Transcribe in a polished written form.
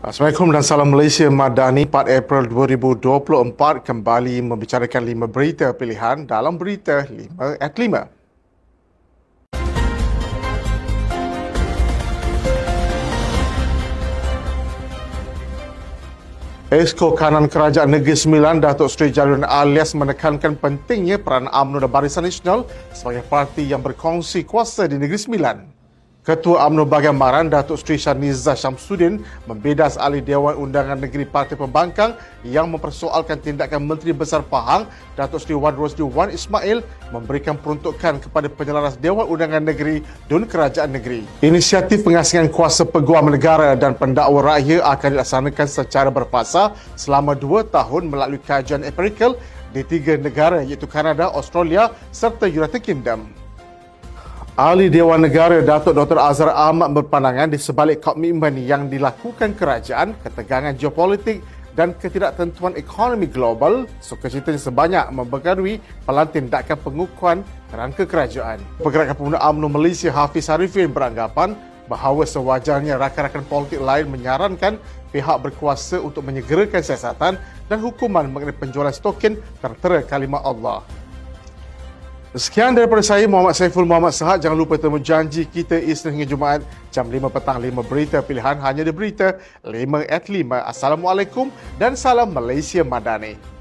Assalamualaikum dan salam Malaysia Madani. 4 April 2024 kembali membicarakan 5 berita pilihan dalam berita 5 at 5. Esko Kanan Kerajaan Negeri Sembilan, Datuk Seri Jaludin Alias menekankan pentingnya peran UMNO dan Barisan Nasional sebagai parti yang berkongsi kuasa di Negeri Sembilan. Ketua UMNO Bahagian Maran, Datuk Seri Shaniza Syamsuddin membedas ahli Dewan Undangan Negeri Parti Pembangkang yang mempersoalkan tindakan Menteri Besar Pahang, Datuk Seri Wan Rosli Wan Ismail memberikan peruntukan kepada penyelaras Dewan Undangan Negeri Dun Kerajaan Negeri. Inisiatif pengasingan kuasa peguam negara dan pendakwa raya akan dilaksanakan secara berfasa selama 2 tahun melalui kajian empirikal di 3 negara iaitu Kanada, Australia serta United Kingdom. Ahli Dewan Negara Datuk Dr. Azhar Ahmad berpandangan di sebalik komitmen yang dilakukan kerajaan, ketegangan geopolitik dan ketidaktentuan ekonomi global, sukacitanya sebanyak mempengaruhi pelan tindakan pengukuhan kerangka kerajaan. Pergerakan Pemuda UMNO Malaysia Hafiz Harifin beranggapan bahawa sewajarnya rakan-rakan politik lain menyarankan pihak berkuasa untuk menyegerakan siasatan dan hukuman mengenai penjualan token tertera kalimah Allah. Sekian daripada saya, Muhammad Saiful Muhammad Sahad. Jangan lupa temu janji kita Isnin hingga Jumaat jam 5 petang 5 berita pilihan hanya di berita 5 at 5. Assalamualaikum dan salam Malaysia Madani.